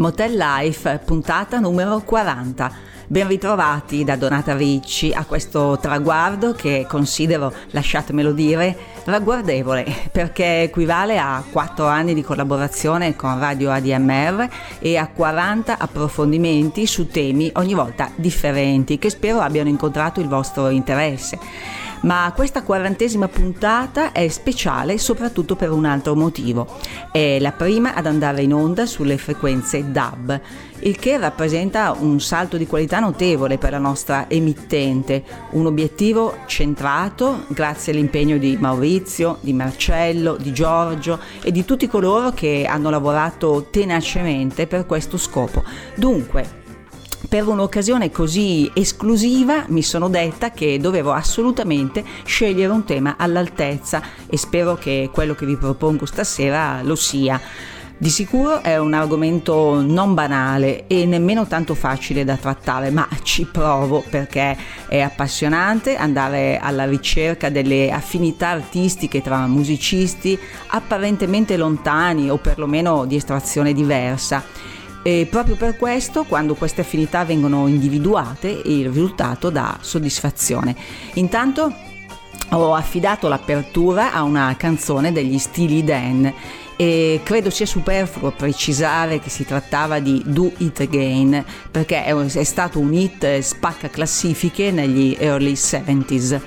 Motel Life, puntata numero 40. Ben ritrovati da Donata Ricci a questo traguardo che considero, lasciatemelo dire, ragguardevole, perché equivale a 4 anni di collaborazione con Radio ADMR e a 40 approfondimenti su temi ogni volta differenti che spero abbiano incontrato il vostro interesse. Ma questa 40ª puntata è speciale soprattutto per un altro motivo. È la prima ad andare in onda sulle frequenze DAB, il che rappresenta un salto di qualità notevole per la nostra emittente, un obiettivo centrato grazie all'impegno di Maurizio, di Marcello, di Giorgio e di tutti coloro che hanno lavorato tenacemente per questo scopo. Dunque, per un'occasione così esclusiva mi sono detta che dovevo assolutamente scegliere un tema all'altezza e spero che quello che vi propongo stasera lo sia. Di sicuro è un argomento non banale e nemmeno tanto facile da trattare, ma ci provo perché è appassionante andare alla ricerca delle affinità artistiche tra musicisti apparentemente lontani o perlomeno di estrazione diversa. E proprio per questo, quando queste affinità vengono individuate, il risultato dà soddisfazione. Intanto ho affidato l'apertura a una canzone degli Steely Dan e credo sia superfluo precisare che si trattava di Do It Again, perché è stato un hit spacca classifiche negli early 70s.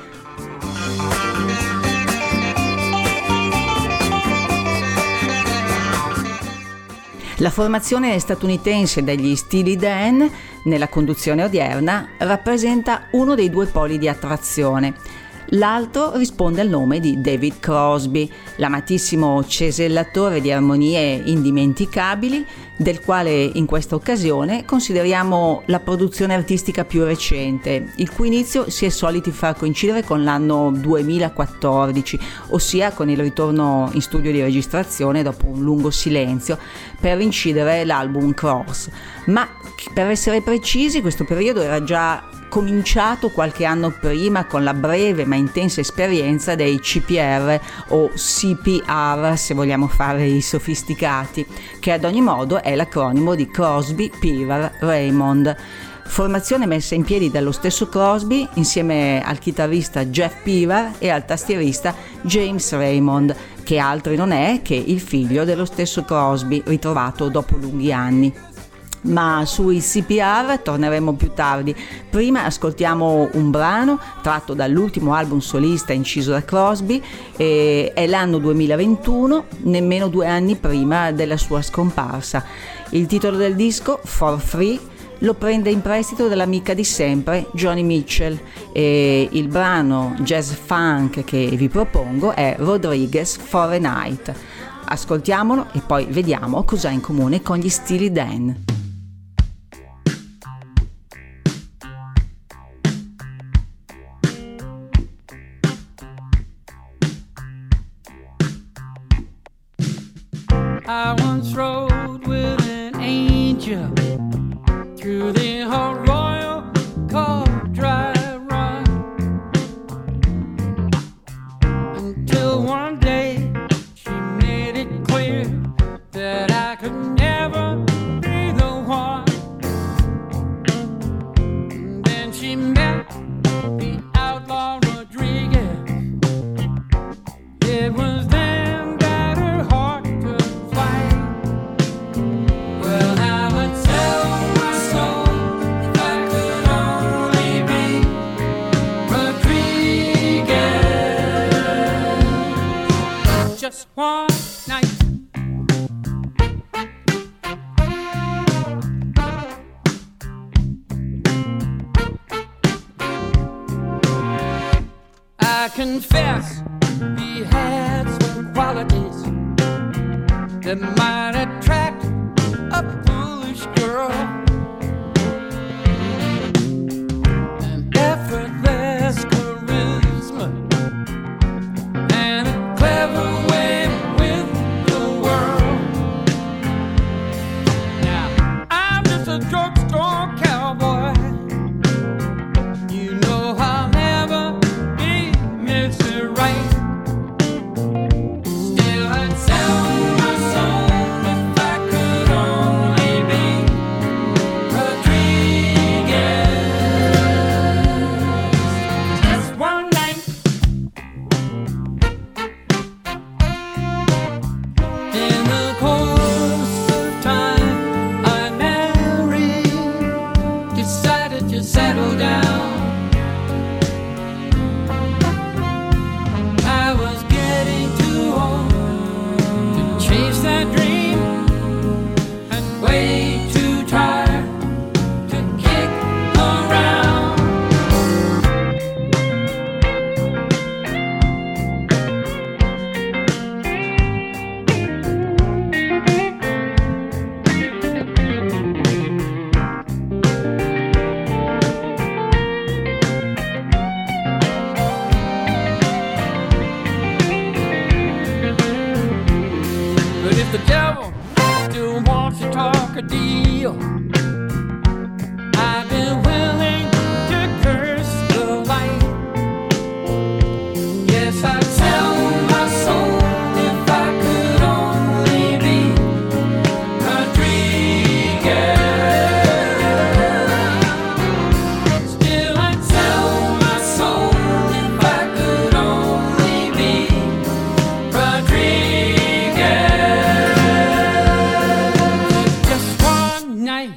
La formazione statunitense degli Steely Dan, nella conduzione odierna, rappresenta uno dei due poli di attrazione. L'altro risponde al nome di David Crosby, l'amatissimo cesellatore di armonie indimenticabili, del quale in questa occasione consideriamo la produzione artistica più recente, il cui inizio si è soliti far coincidere con l'anno 2014, ossia con il ritorno in studio di registrazione dopo un lungo silenzio per incidere l'album Cross. Ma per essere precisi, questo periodo era già cominciato qualche anno prima con la breve ma intensa esperienza dei CPR o CPR, se vogliamo fare i sofisticati, che ad ogni modo è l'acronimo di Crosby, Peavar, Raymond. Formazione messa in piedi dallo stesso Crosby insieme al chitarrista Jeff Peavar e al tastierista James Raymond, che altro non è che il figlio dello stesso Crosby, ritrovato dopo lunghi anni. Ma sui CPR torneremo più tardi. Prima ascoltiamo un brano tratto dall'ultimo album solista inciso da Crosby, è l'anno 2021, nemmeno 2 anni prima della sua scomparsa. Il titolo del disco, For Free, lo prende in prestito dall'amica di sempre Joni Mitchell e il brano jazz funk che vi propongo è Rodriguez for a Night. Ascoltiamolo e poi vediamo cosa ha in comune con gli Steely Dan. I once rode with an angel through the Arroyo called Dry Run until one day she made it clear that I could never be the one. And then she met the outlaw Rodriguez. It was then that her heart took flight. Well, I would sell my soul if I could only be Rodriguez. Just one night. I confess he had some qualities that might attract a foolish girl. An effortless charisma and a clever way with the world. Now, I'm just a drugstore cowboy. You know I'll never be Mr. Right. Still, I'd sell my soul if I could only be the devil still wants to talk a deal. I've been willing to curse the light. Yes, I tell my soul if I could only be Rodriguez. Still I tell my soul if I could only be Rodriguez. Just one night.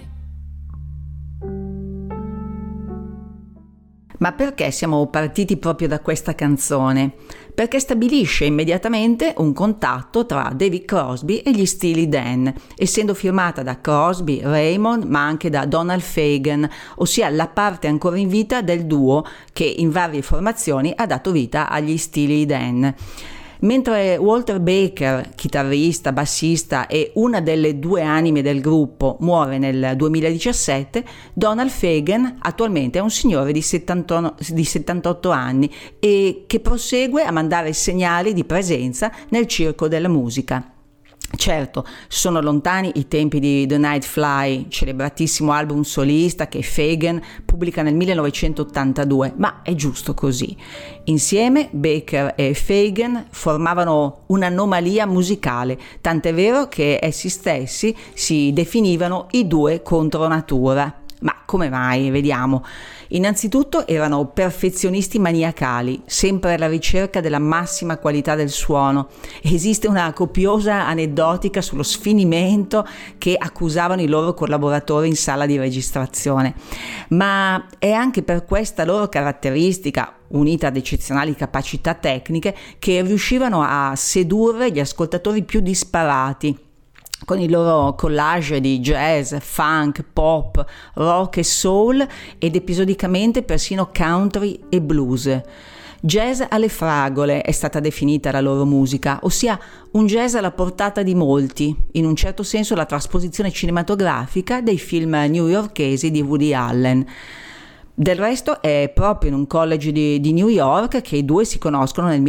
Ma perché siamo partiti proprio da questa canzone? Perché stabilisce immediatamente un contatto tra David Crosby e gli Steely Dan, essendo firmata da Crosby, Raymond, ma anche da Donald Fagen, ossia la parte ancora in vita del duo che in varie formazioni ha dato vita agli Steely Dan. Mentre Walter Baker, chitarrista, bassista e una delle due anime del gruppo, muore nel 2017, Donald Fagen attualmente è un signore di 78 anni e che prosegue a mandare segnali di presenza nel circo della musica. Certo, sono lontani i tempi di The Night Fly, celebratissimo album solista che Fagen pubblica nel 1982, ma è giusto così. Insieme Baker e Fagen formavano un'anomalia musicale, tant'è vero che essi stessi si definivano i due contro natura. Ma come mai? Vediamo. Innanzitutto erano perfezionisti maniacali, sempre alla ricerca della massima qualità del suono. Esiste una copiosa aneddotica sullo sfinimento che accusavano i loro collaboratori in sala di registrazione. Ma è anche per questa loro caratteristica, unita ad eccezionali capacità tecniche, che riuscivano a sedurre gli ascoltatori più disparati con il loro collage di jazz, funk, pop, rock e soul ed episodicamente persino country e blues. Jazz alle fragole è stata definita la loro musica, ossia un jazz alla portata di molti, in un certo senso la trasposizione cinematografica dei film newyorkesi di Woody Allen. Del resto è proprio in un college di New York che i due si conoscono nel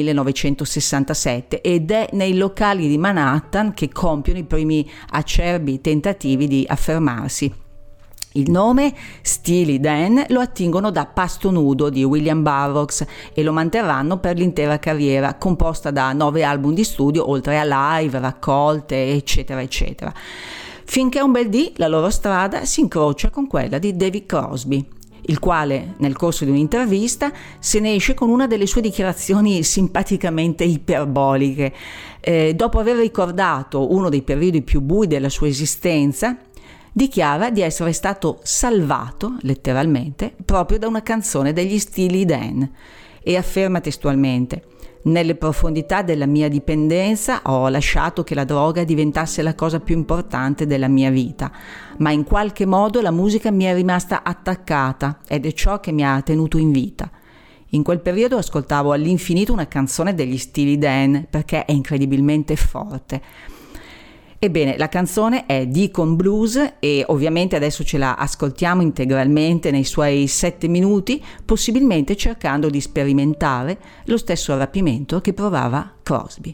1967 ed è nei locali di Manhattan che compiono i primi acerbi tentativi di affermarsi. Il nome Steely Dan lo attingono da Pasto Nudo di William Burroughs e lo manterranno per l'intera carriera, composta da 9 album di studio, oltre a live, raccolte, eccetera, eccetera. Finché un bel dì la loro strada si incrocia con quella di David Crosby, il quale nel corso di un'intervista se ne esce con una delle sue dichiarazioni simpaticamente iperboliche. Dopo aver ricordato uno dei periodi più bui della sua esistenza, dichiara di essere stato salvato, letteralmente, proprio da una canzone degli Steely Dan e afferma testualmente: «Nelle profondità della mia dipendenza ho lasciato che la droga diventasse la cosa più importante della mia vita, ma in qualche modo la musica mi è rimasta attaccata ed è ciò che mi ha tenuto in vita. In quel periodo ascoltavo all'infinito una canzone degli Steely Dan perché è incredibilmente forte». Ebbene, la canzone è Deacon Blues e ovviamente adesso ce la ascoltiamo integralmente nei suoi 7 minuti, possibilmente cercando di sperimentare lo stesso rapimento che provava Crosby.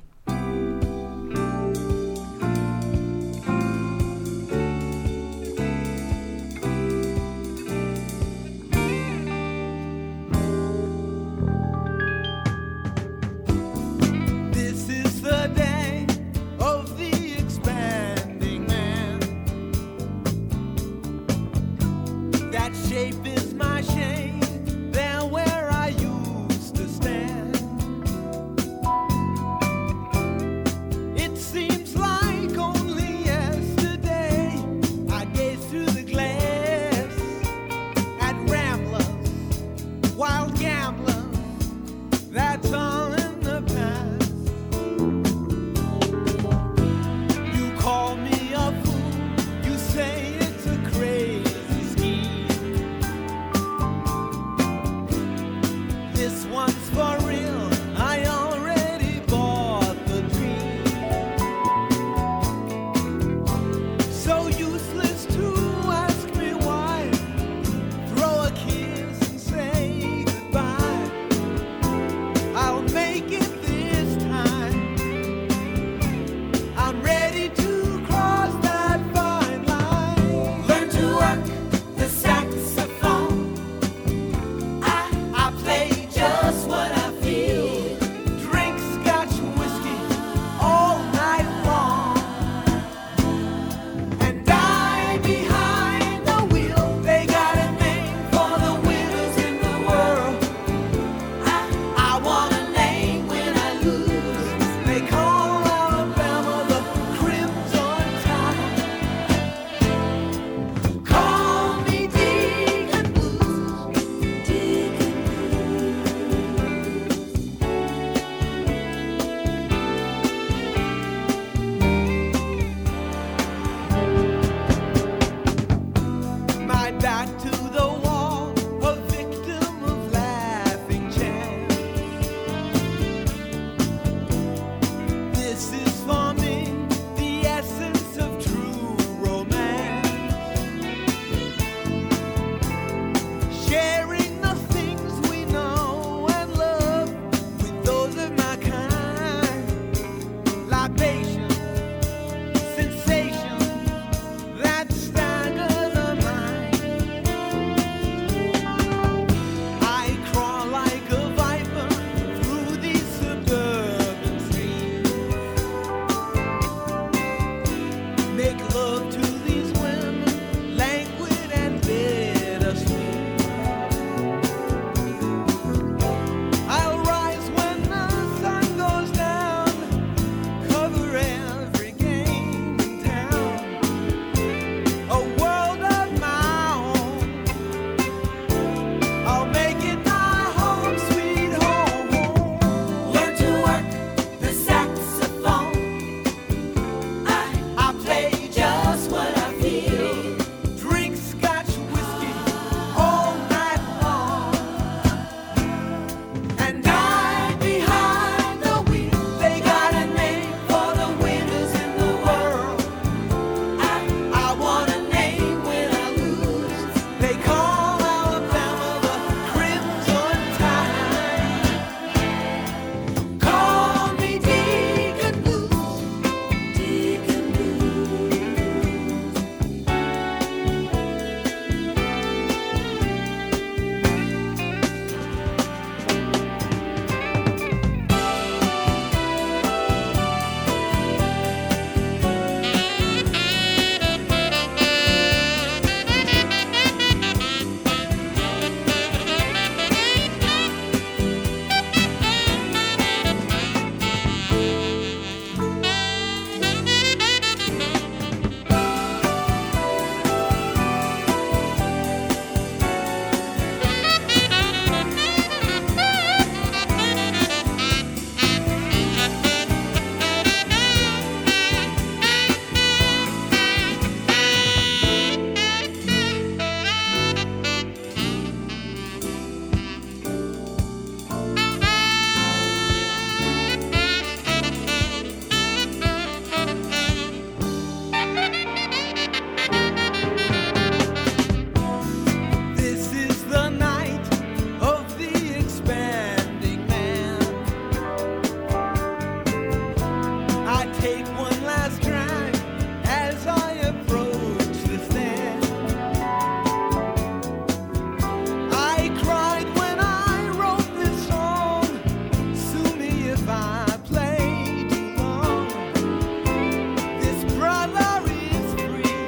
if I play too long. This brother is free.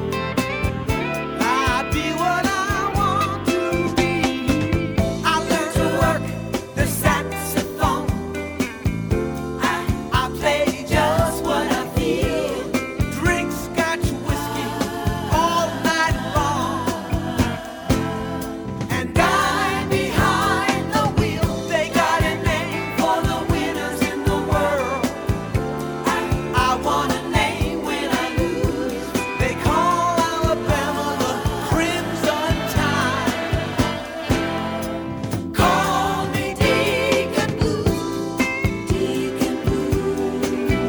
I be what I want to be. I learned to work the saxophone. I play just what I feel. Drink Scotch whiskey all night long. And I behind the wheel. They got a name for the winners in the world. I want a name when I lose. They call Alabama the Crimson Tide. Call me Deacon Blue, Deacon Blue.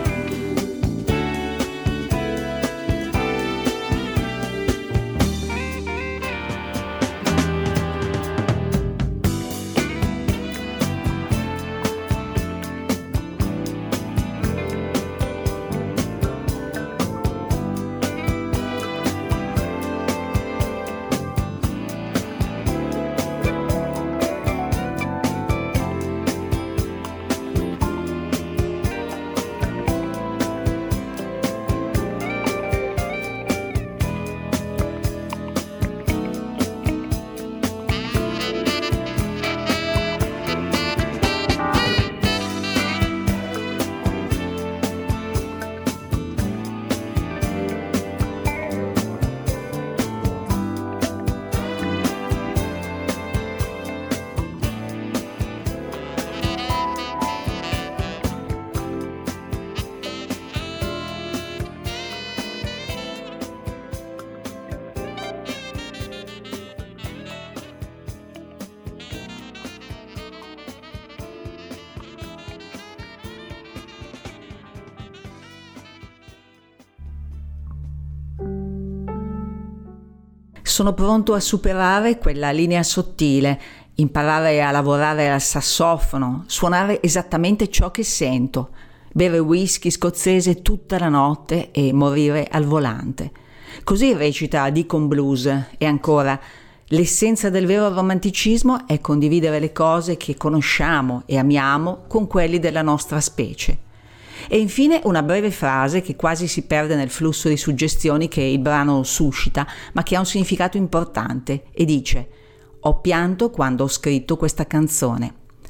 Sono pronto a superare quella linea sottile, imparare a lavorare al sassofono, suonare esattamente ciò che sento, bere whisky scozzese tutta la notte e morire al volante. Così recita Deacon Blues. E ancora, l'essenza del vero romanticismo è condividere le cose che conosciamo e amiamo con quelli della nostra specie. E infine una breve frase che quasi si perde nel flusso di suggestioni che il brano suscita, ma che ha un significato importante, e dice: «Ho pianto quando ho scritto questa canzone».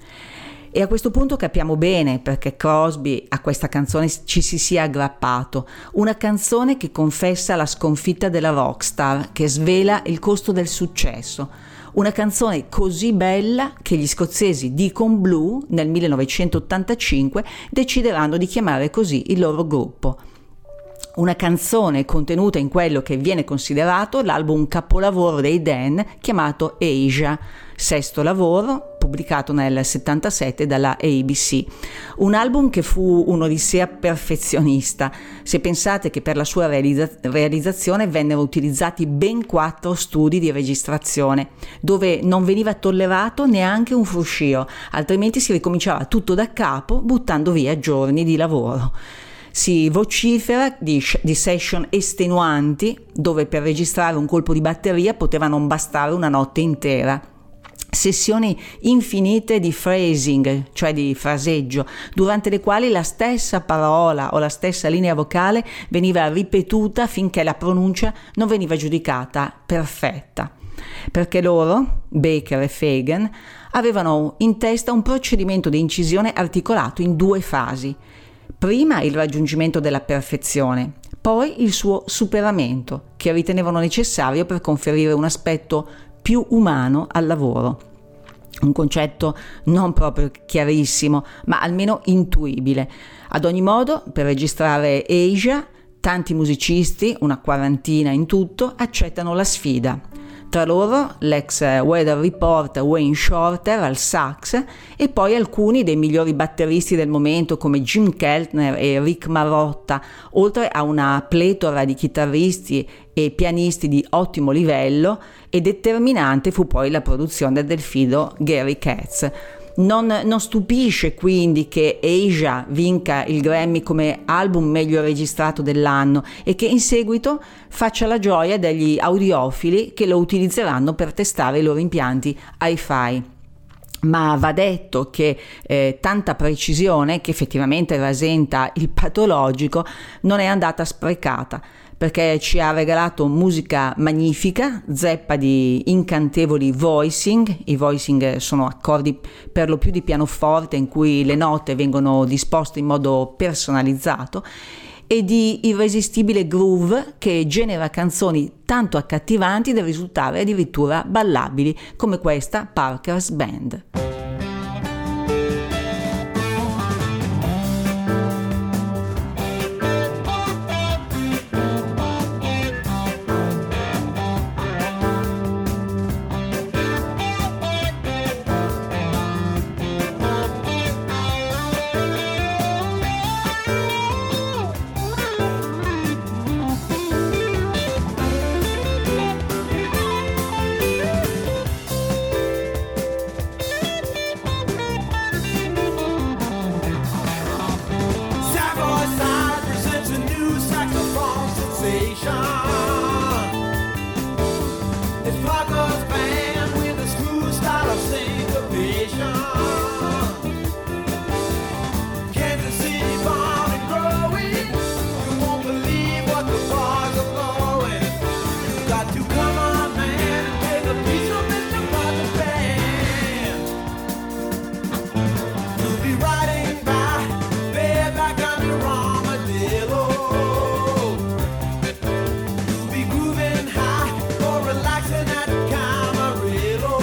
E a questo punto capiamo bene perché Crosby a questa canzone ci si sia aggrappato. Una canzone che confessa la sconfitta della rockstar, che svela il costo del successo. Una canzone così bella che gli scozzesi Deacon Blue nel 1985 decideranno di chiamare così il loro gruppo. Una canzone contenuta in quello che viene considerato l'album capolavoro dei Dan chiamato Asia, sesto lavoro pubblicato nel 77 dalla ABC. Un album che fu un'odissea perfezionista, se pensate che per la sua realizzazione vennero utilizzati ben 4 studi di registrazione, dove non veniva tollerato neanche un fruscio, altrimenti si ricominciava tutto da capo buttando via giorni di lavoro. Si vocifera di session estenuanti, dove per registrare un colpo di batteria poteva non bastare una notte intera. Sessioni infinite di phrasing, cioè di fraseggio, durante le quali la stessa parola o la stessa linea vocale veniva ripetuta finché la pronuncia non veniva giudicata perfetta. Perché loro, Baker e Fagan, avevano in testa un procedimento di incisione articolato in 2 fasi. Prima il raggiungimento della perfezione, poi il suo superamento, che ritenevano necessario per conferire un aspetto più umano al lavoro. Un concetto non proprio chiarissimo, ma almeno intuibile. Ad ogni modo, per registrare Asia, tanti musicisti, una 40 in tutto, accettano la sfida. Tra loro l'ex weather reporter Wayne Shorter al sax e poi alcuni dei migliori batteristi del momento come Jim Keltner e Rick Marotta, oltre a una pletora di chitarristi e pianisti di ottimo livello, e determinante fu poi la produzione del fido Gary Katz. Non stupisce quindi che Asia vinca il Grammy come album meglio registrato dell'anno e che in seguito faccia la gioia degli audiofili che lo utilizzeranno per testare i loro impianti hi-fi. Ma va detto che tanta precisione, che effettivamente rasenta il patologico, non è andata sprecata, perché ci ha regalato musica magnifica, zeppa di incantevoli voicing. I voicing sono accordi per lo più di pianoforte in cui le note vengono disposte in modo personalizzato, e di irresistibile groove che genera canzoni tanto accattivanti da risultare addirittura ballabili, come questa Parker's Band. Savoy Side presents a new saxophone sensation. It's Parker's Band with a smooth style of syncopation. Kansas City born and growing. You won't believe what the bars are blowing. You got to come on, man, and take a piece of Mr. Parker's Band. You'll be riding by bareback on your armadillo. You'll be grooving high or relaxing at Camarillo.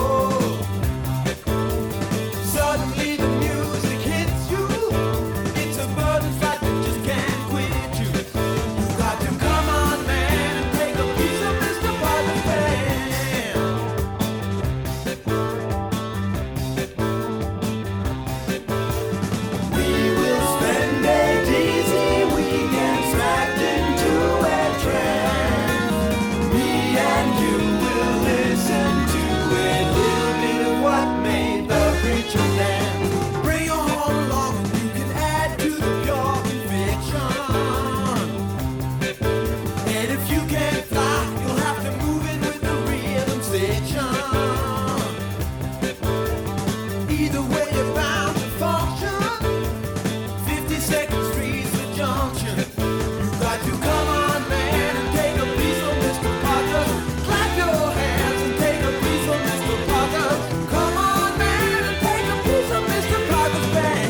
Suddenly the music hits you. It's a burden fact that just can't quit you. You got to come on, man, and take a piece of Mr. Parker's Band. We will spend a dizzy weekend smacked into a trance. Me and you will listen to a little bit of what made the preacher dance. Bring your horn along and you can add to the pure conviction. And if you can't fly, you'll have to move it with the rhythm section. Either way, you're bound to function. 52nd Street's the junction. You got to come on, man, and take a piece of Mr. Parker. Clap your hands and take a piece of Mr. Parker. Come on, man, and take a piece of Mr. Parker's Band.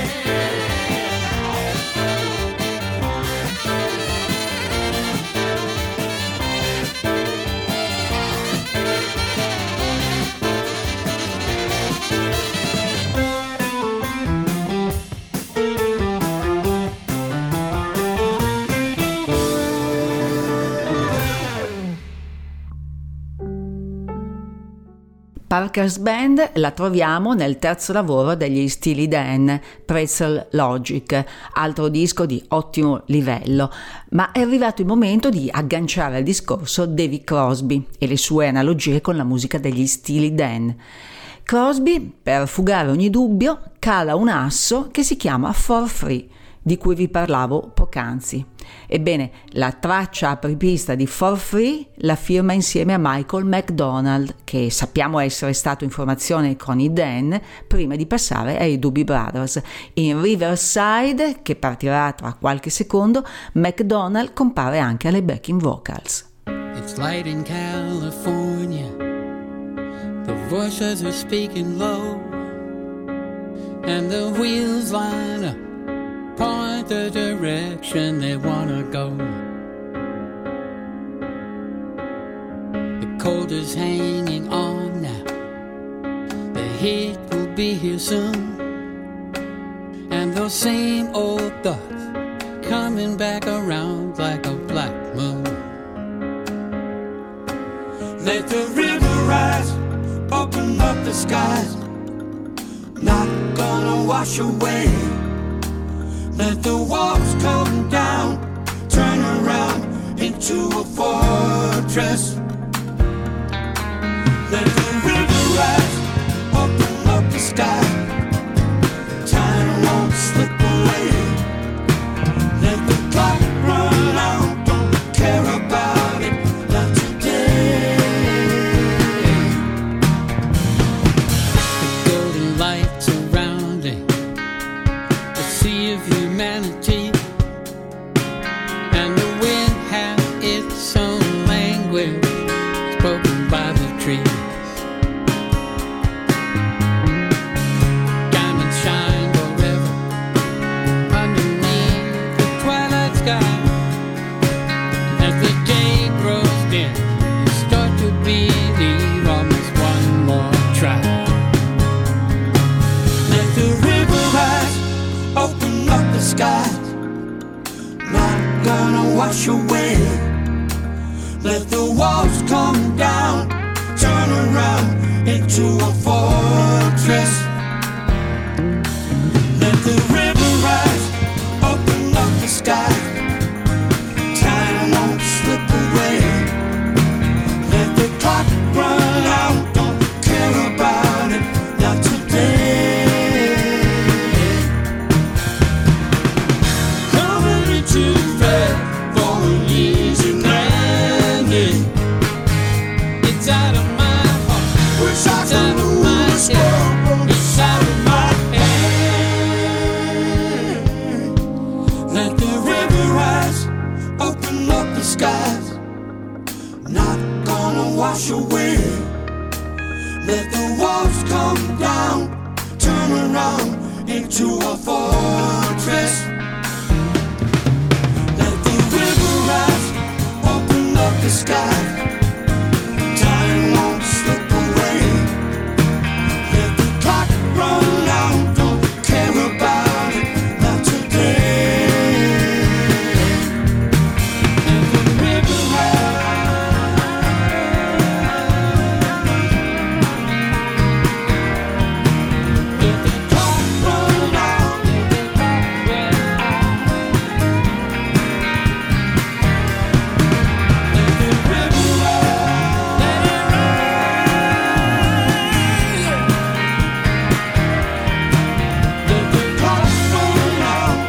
Parker's Band la troviamo nel terzo lavoro degli Steely Dan, Pretzel Logic, altro disco di ottimo livello, ma è arrivato il momento di agganciare al discorso David Crosby e le sue analogie con la musica degli Steely Dan. Crosby, per fugare ogni dubbio, cala un asso che si chiama For Free, di cui vi parlavo poc'anzi. Ebbene, la traccia apripista di For Free la firma insieme a Michael McDonald, che sappiamo essere stato in formazione con i Dan prima di passare ai Doobie Brothers. In Riverside, che partirà tra qualche secondo, McDonald compare anche alle backing vocals. It's light in California. The voices are speaking low, and the wheels line up, point the direction they wanna go. The cold is hanging on now. The heat will be here soon, and those same old thoughts coming back around like a black moon. Let the river rise, open up the skies, not gonna wash away. Let the walls come down, turn around into a fortress. Let the river rise, open up the sky, time won't slip away. Let the clock run out, don't care about it, not today. sea of humanity, and the wind has its own language spoken by the trees. Diamonds shine forever underneath the twilight sky. As the day grows dim, you start to believe almost one more try. Let the river rise, open up the sky. Not gonna wash away. Let the walls come down, turn around into a fortress. Let the river rise, open up the sky. Time won't slip away. Let the clock run out, don't care about it, not today. Coming too fast for an easy landing. It's out of my heart, Wish I it's out could of my lose head, it's out of my hand. Let the river rise, open up the skies. Not gonna wash away. Let the walls come down, turn around into a fortress. Let the river rise, open up the sky. Time won't slip away. Let the clock run out, don't care about it, not today. Let the river let the clock run out. Let the river let the clock run out.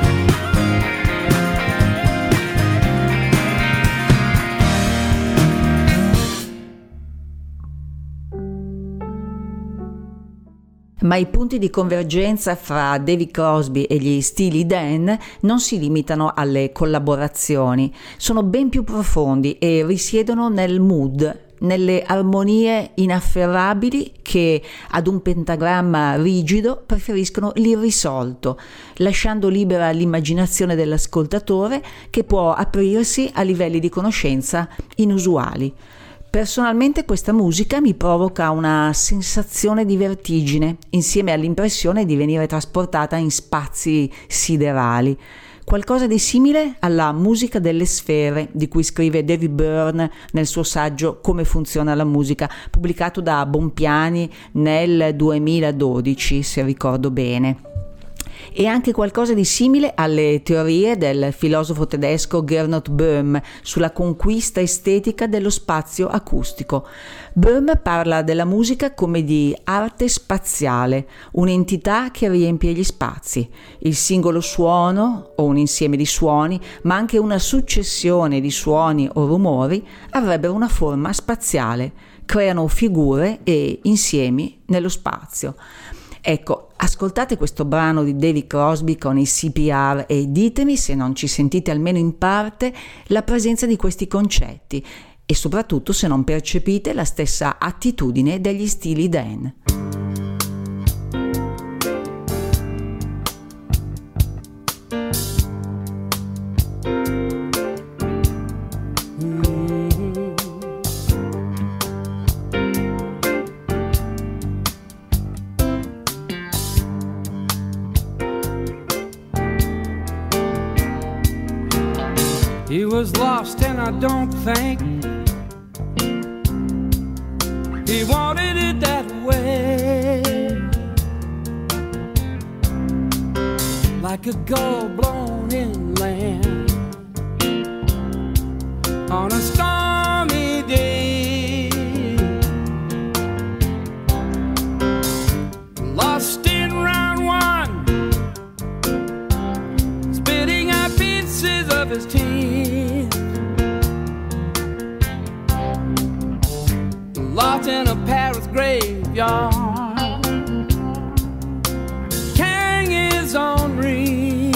Ma i punti di convergenza fra David Crosby e gli Steely Dan non si limitano alle collaborazioni, sono ben più profondi e risiedono nel mood, nelle armonie inafferrabili che ad un pentagramma rigido preferiscono l'irrisolto, lasciando libera l'immaginazione dell'ascoltatore che può aprirsi a livelli di conoscenza inusuali. Personalmente questa musica mi provoca una sensazione di vertigine, insieme all'impressione di venire trasportata in spazi siderali. Qualcosa di simile alla musica delle sfere, di cui scrive David Byrne nel suo saggio Come funziona la musica, pubblicato da Bonpiani nel 2012, se ricordo bene. E anche qualcosa di simile alle teorie del filosofo tedesco Gernot Böhm sulla conquista estetica dello spazio acustico. Böhm parla della musica come di arte spaziale, un'entità che riempie gli spazi. Il singolo suono o un insieme di suoni, ma anche una successione di suoni o rumori avrebbero una forma spaziale, creano figure e insiemi nello spazio. Ecco, ascoltate questo brano di David Crosby con i CPR e ditemi se non ci sentite almeno in parte la presenza di questi concetti e soprattutto se non percepite la stessa attitudine degli Steely Dan. He was lost and I don't think he wanted it that way. Like a gull blown inland on a stormy day, lost in round one, spitting out pieces of his teeth, lost in a Paris graveyard, carrying his own wreath.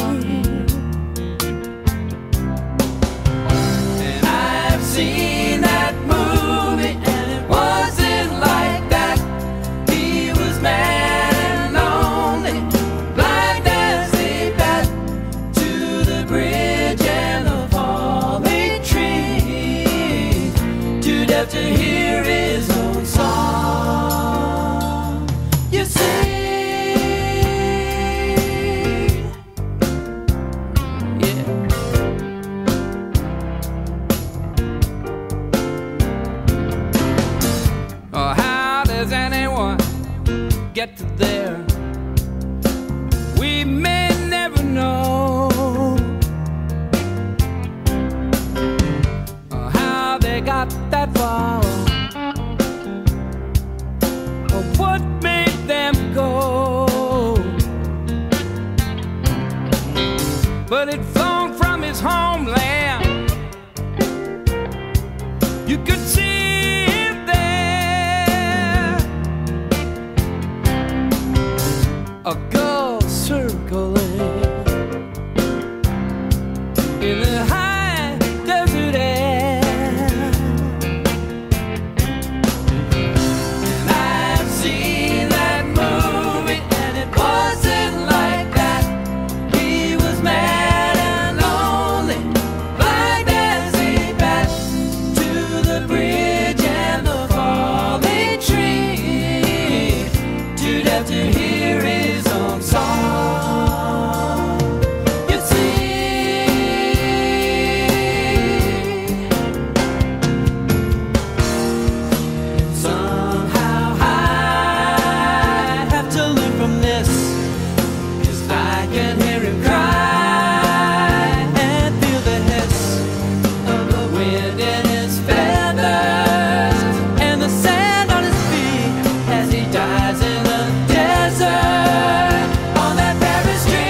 to hear his own song. You see, yeah. Oh, how does anyone get to there? We may never know. Oh, how they got that far, or what made them go. But it flown from his homeland. You could see him there, a gull circling in the high desert air. And I've seen that movie, and it wasn't like that. He was mad and lonely, blind as a bat, to the bridge and the falling tree, too deaf to hear his own song. You see, somehow I'd have to learn from this, 'cause I can hear him cry and feel the hiss of the wind in his feathers and the sand on his feet as he dies in the desert on that Paris street.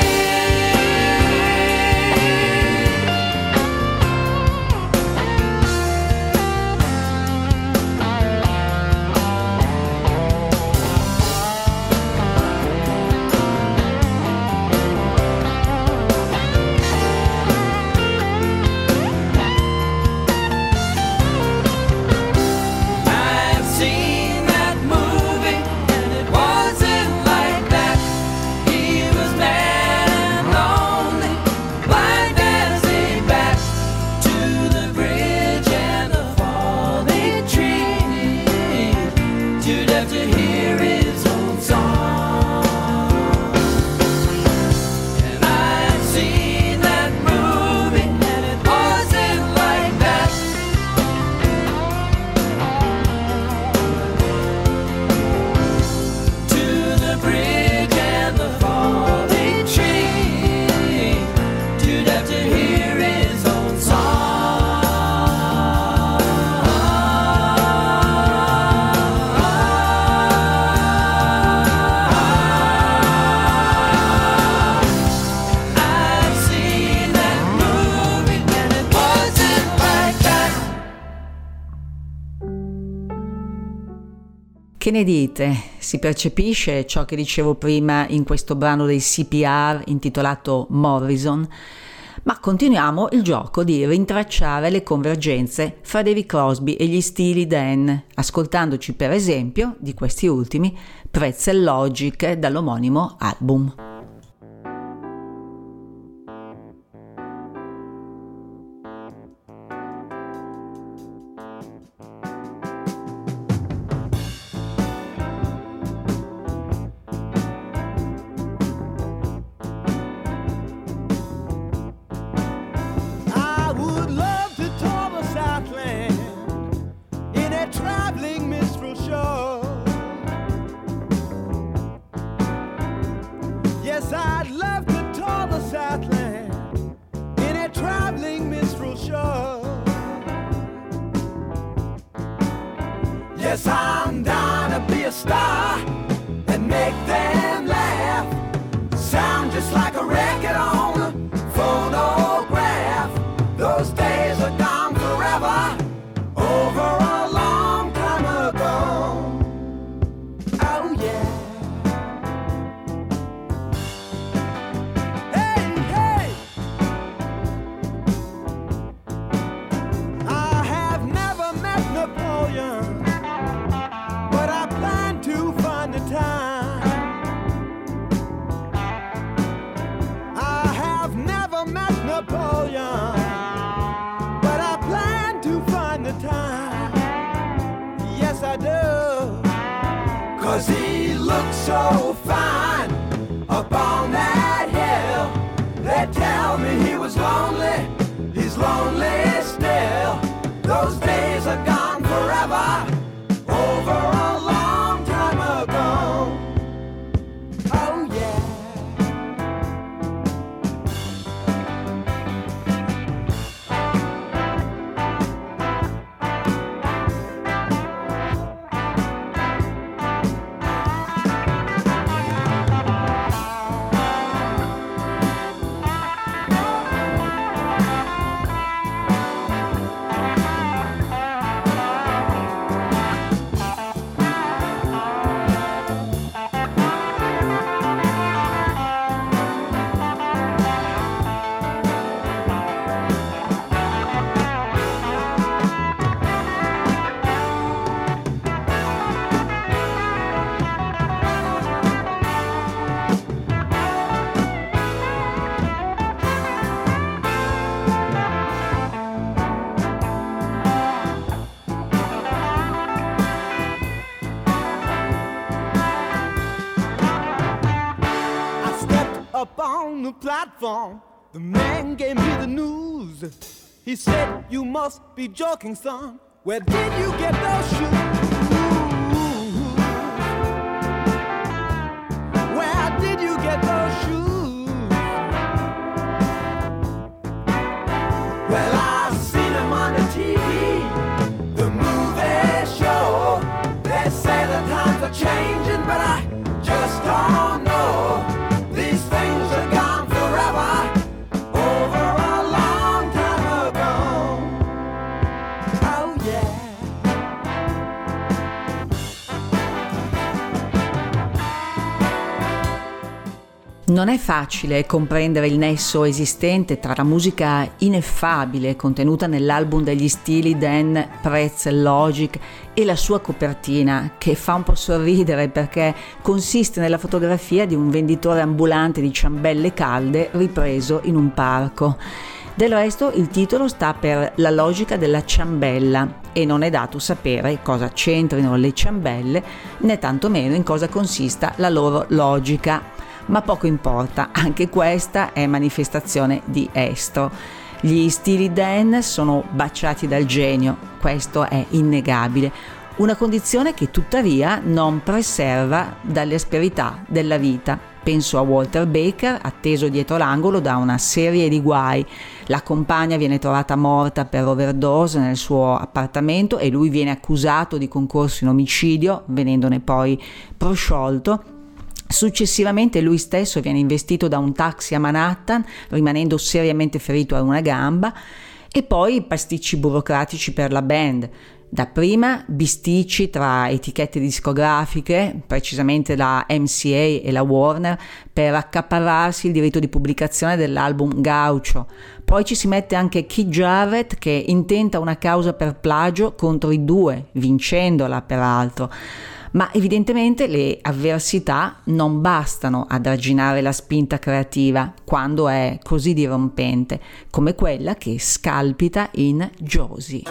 I've seen that movie, and it wasn't like that. He was mad and lonely, blind as a bat, to the bridge and the falling tree, too deaf to hear his own song. And I've seen that movie, and it wasn't like that. To the bridge and the falling tree, too deaf to hear his own song. I've seen that movie, and it wasn't like that. Che ne dite? Si percepisce ciò che dicevo prima in questo brano dei CPR intitolato Morrison? Ma continuiamo il gioco di rintracciare le convergenze fra David Crosby e gli stili Dan, ascoltandoci per esempio, di questi ultimi, Pretzel Logic dall'omonimo album. I would love to tour the Southland in a traveling minstrel show. Yes, I'd love to tour the Southland in a traveling minstrel show. Yes, I'm down to be a star and make them laugh. Sound just like a record on a phonograph. Those days are gone forever, over a long time ago. Oh yeah. Hey, hey. I have never met Napoleon, but I plan to find the time. I have never met Napoleon, but I plan to find the time. 'cause he looked so fine up on that hill. They tell me he was lonely, he's lonely still. Those days are gone forever, over a long time ago. Oh yeah. Up on the platform, the man gave me the news. He said, you must be joking, son. Where did you get those shoes? Where did you get those shoes? Well, I've seen them on the TV, the movie show. They say the times are changing, but I just don't know. These things are gone forever, over a long time ago. Oh yeah. Non è facile comprendere il nesso esistente tra la musica ineffabile contenuta nell'album degli Steely Dan, Pretzel Logic e la sua copertina, che fa un po' sorridere perché consiste nella fotografia di un venditore ambulante di ciambelle calde ripreso in un parco. Del resto il titolo sta per La logica della ciambella e non è dato sapere cosa c'entrino le ciambelle né tantomeno in cosa consista la loro logica. Ma poco importa, anche questa è manifestazione di estro. Gli Steely Dan sono baciati dal genio, questo è innegabile, una condizione che tuttavia non preserva dalle asperità della vita. Penso a Walter Baker, atteso dietro l'angolo da una serie di guai. La compagna viene trovata morta per overdose nel suo appartamento e lui viene accusato di concorso in omicidio, venendone poi prosciolto. Successivamente lui stesso viene investito da un taxi a Manhattan, rimanendo seriamente ferito a una gamba, e poi pasticci burocratici per la band. Dapprima bisticci tra etichette discografiche, precisamente la MCA e la Warner, per accaparrarsi il diritto di pubblicazione dell'album Gaucho. Poi ci si mette anche Keith Jarrett, che intenta una causa per plagio contro i due, vincendola peraltro. Ma evidentemente le avversità non bastano ad arginare la spinta creativa quando è così dirompente, come quella che scalpita in Josie.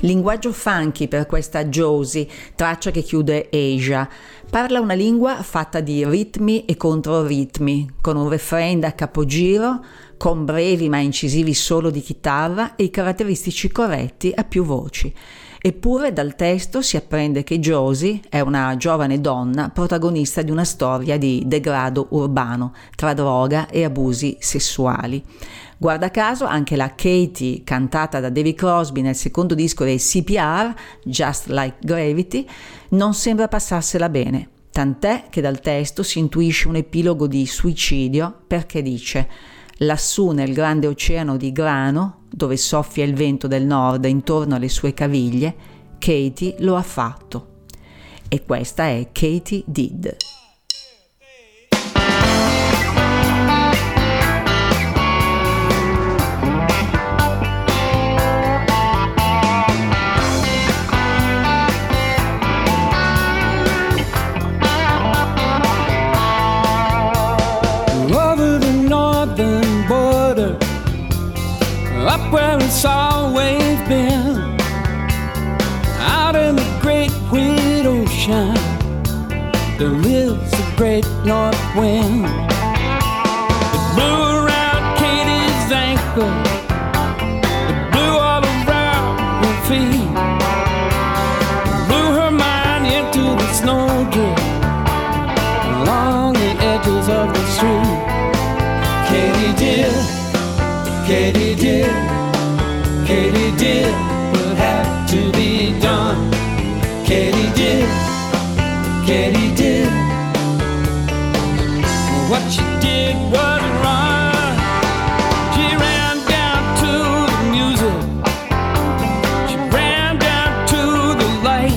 Linguaggio funky per questa Josie, traccia che chiude Asia. Parla una lingua fatta di ritmi e controritmi, con un refrain da capogiro, con brevi ma incisivi solo di chitarra e i caratteristici corretti a più voci. Eppure dal testo si apprende che Josie è una giovane donna protagonista di una storia di degrado urbano tra droga e abusi sessuali. Guarda caso anche la Katie, cantata da David Crosby nel secondo disco dei CPR, Just Like Gravity, non sembra passarsela bene, tant'è che dal testo si intuisce un epilogo di suicidio perché dice: lassù nel grande oceano di grano, dove soffia il vento del nord intorno alle sue caviglie, Katie lo ha fatto. E questa è Katie Did. Up where it's always been, out in the great wide ocean, there lives a great north wind. It blew around Katie's ankle, it blew all around her feet, it blew her mind into the snowdrift along the edges of the street. Katie did, Katie did, Katie did what had to be done. Katie did, Katie did. What she did was wrong. She ran down to the music, she ran down to the light.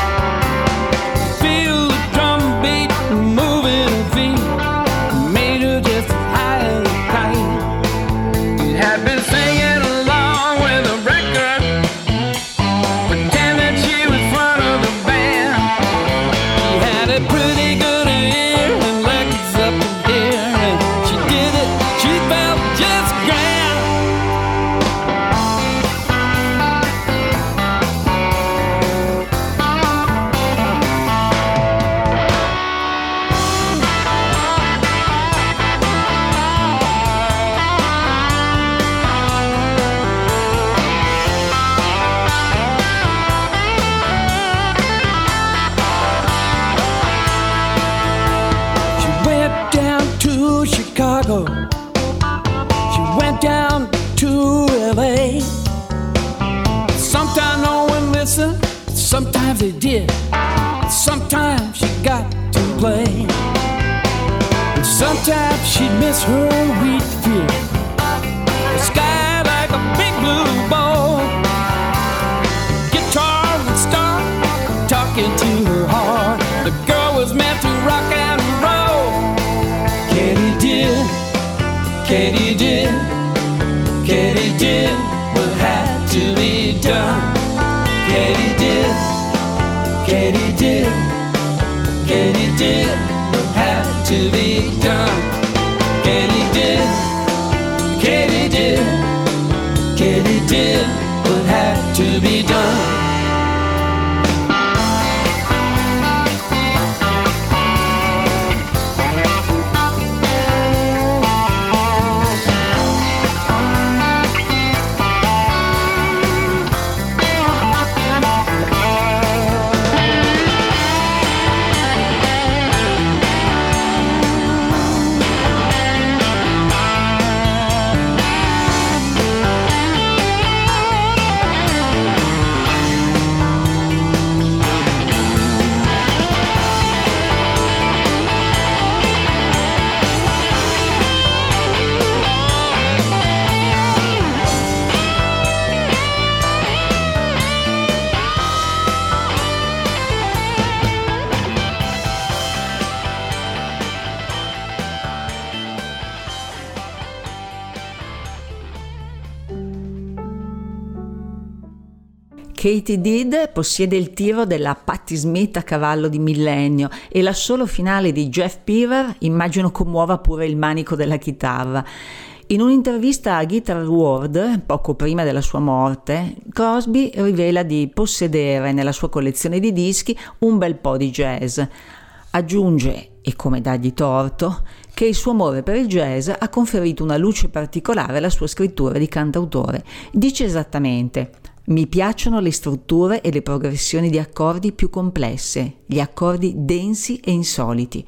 Feel the drum beat moving her feet, made her just high and tight. Had been singing along with a record, pretending she was front of the band. She had a pretty good ear and legs up in here, and she did it, she felt just grand. Chicago, she went down to LA. Sometimes no one listened, sometimes they did. Sometimes she got to play, and sometimes she'd miss her wheat field. The sky like a big blue bowl. Guitar would start talking to her heart. The girl was meant to rock and roll. Katie did, Katie did, Katie did what had to be done. Katie did, Katie did, Katie did what had to be done. Katie did, Katie did, Katie did what had to be done. Katie Did possiede il tiro della Patti Smith a cavallo di millennio e l'assolo finale di Jeff Beaver immagino commuova pure il manico della chitarra. In un'intervista a Guitar World, poco prima della sua morte, Crosby rivela di possedere nella sua collezione di dischi un bel po' di jazz. Aggiunge, e come dargli torto, che il suo amore per il jazz ha conferito una luce particolare alla sua scrittura di cantautore. Dice esattamente: mi piacciono le strutture e le progressioni di accordi più complesse, gli accordi densi e insoliti.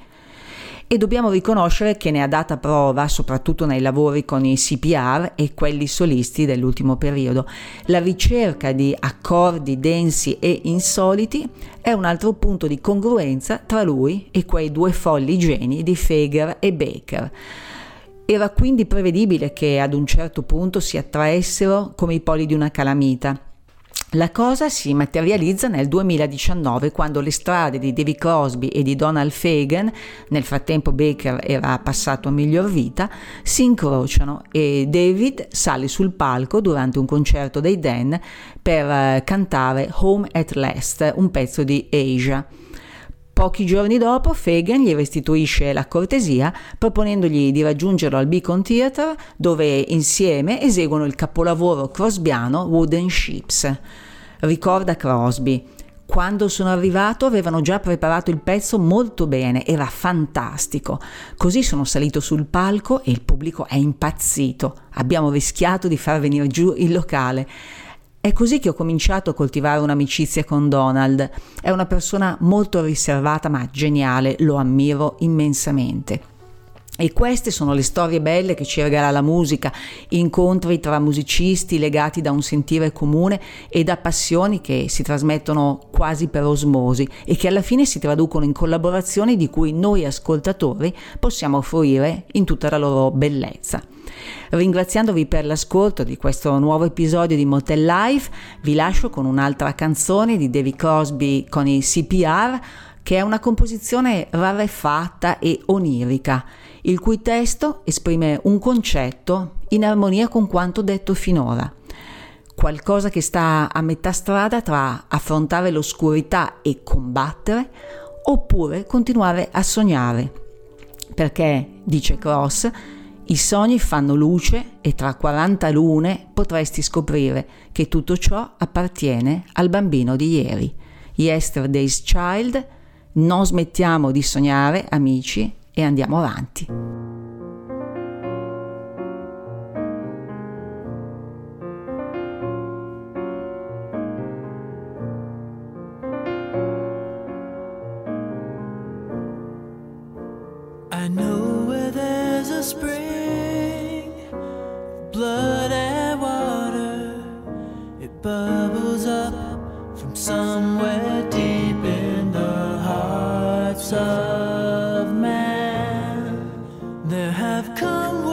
E dobbiamo riconoscere che ne ha data prova soprattutto nei lavori con i CPR e quelli solisti dell'ultimo periodo. La ricerca di accordi densi e insoliti è un altro punto di congruenza tra lui e quei due folli geni di Fager e Baker. Era quindi prevedibile che ad un certo punto si attraessero come i poli di una calamita. La cosa si materializza nel 2019, quando le strade di Davy Crosby e di Donald Fagen, nel frattempo Baker era passato a miglior vita, si incrociano e David sale sul palco durante un concerto dei Dan per cantare Home at Last, un pezzo di Asia. Pochi giorni dopo Fagen gli restituisce la cortesia proponendogli di raggiungerlo al Beacon Theatre, dove insieme eseguono il capolavoro crosbiano Wooden Ships. Ricorda Crosby: quando sono arrivato avevano già preparato il pezzo molto bene, era fantastico. Così sono salito sul palco e il pubblico è impazzito. Abbiamo rischiato di far venire giù il locale. È così che ho cominciato a coltivare un'amicizia con Donald. È una persona molto riservata ma geniale, lo ammiro immensamente. E queste sono le storie belle che ci regala la musica, incontri tra musicisti legati da un sentire comune e da passioni che si trasmettono quasi per osmosi e che alla fine si traducono in collaborazioni di cui noi ascoltatori possiamo fruire in tutta la loro bellezza. Ringraziandovi per l'ascolto di questo nuovo episodio di Motel Life, vi lascio con un'altra canzone di Davy Crosby con i CPR, che è una composizione rarefatta e onirica, il cui testo esprime un concetto in armonia con quanto detto finora. Qualcosa che sta a metà strada tra affrontare l'oscurità e combattere, oppure continuare a sognare. Perché, dice Cross, i sogni fanno luce e tra 40 lune potresti scoprire che tutto ciò appartiene al bambino di ieri. Yesterday's Child. Non smettiamo di sognare, amici, e andiamo avanti. I know where there's a spring, blood and water. It bubbles up from somewhere deep in the hearts of man. There have come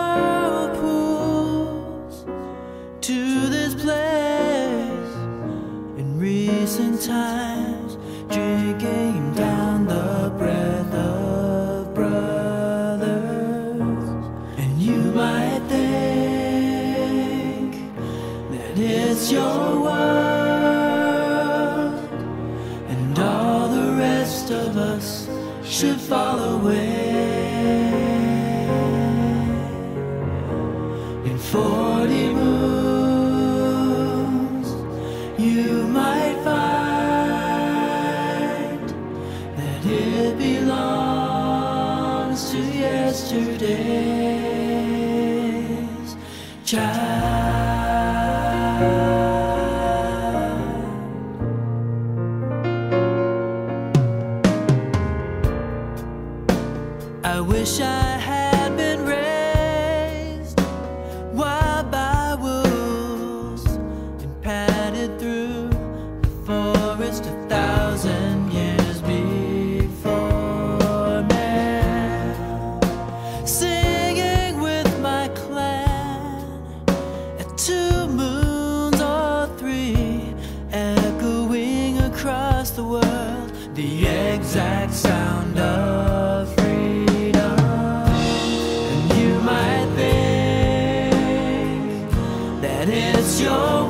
whirlpools to this place in recent times, drinking down the breath of brothers. And you might think that it's your world, and all the rest of us should fall away. In 40 moons you might find that it belongs to yesterday's child. I wish I had been raised wild by wolves and padded through the forest 1,000 years before man, singing with my clan at 2 moons or 3, echoing across the world the exact sound of freedom. It's your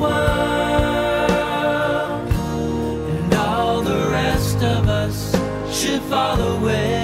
world, and all the rest of us should fall away.